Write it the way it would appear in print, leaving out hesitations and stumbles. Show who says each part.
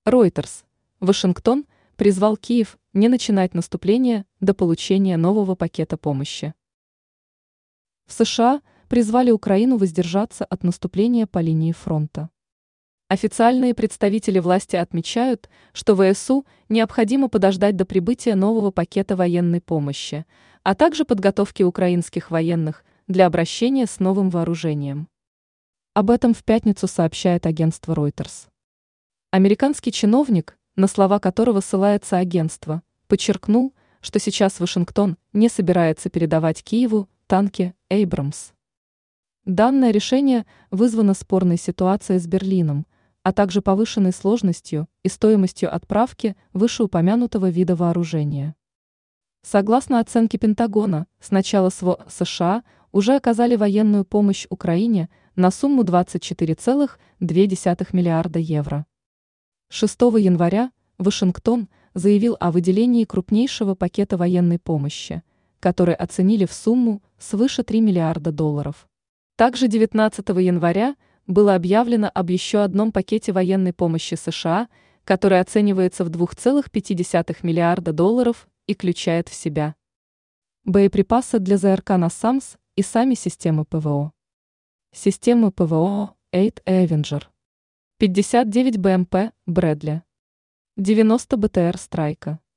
Speaker 1: Reuters. Вашингтон призвал Киев не начинать наступление до получения нового пакета помощи. В США призвали Украину воздержаться от наступления по линии фронта. Официальные представители власти отмечают, что ВСУ необходимо подождать до прибытия нового пакета военной помощи, а также подготовки украинских военных для обращения с новым вооружением. Об этом в пятницу сообщает агентство Reuters. Американский чиновник, на слова которого ссылается агентство, подчеркнул, что сейчас Вашингтон не собирается передавать Киеву танки «Эйбрамс». Данное решение вызвано спорной ситуацией с Берлином, а также повышенной сложностью и стоимостью отправки вышеупомянутого вида вооружения. Согласно оценке Пентагона, с начала СВО США уже оказали военную помощь Украине на сумму 24,2 миллиарда евро. 6 января Вашингтон заявил о выделении крупнейшего пакета военной помощи, который оценили в сумму свыше $3 миллиарда. Также 19 января было объявлено об еще одном пакете военной помощи США, который оценивается в $2,5 миллиарда и включает в себя боеприпасы для ЗРК «Насамс» и сами системы ПВО. Системы ПВО 8 Avenger, 59 БМП «Брэдли», 90 БТР «Страйка».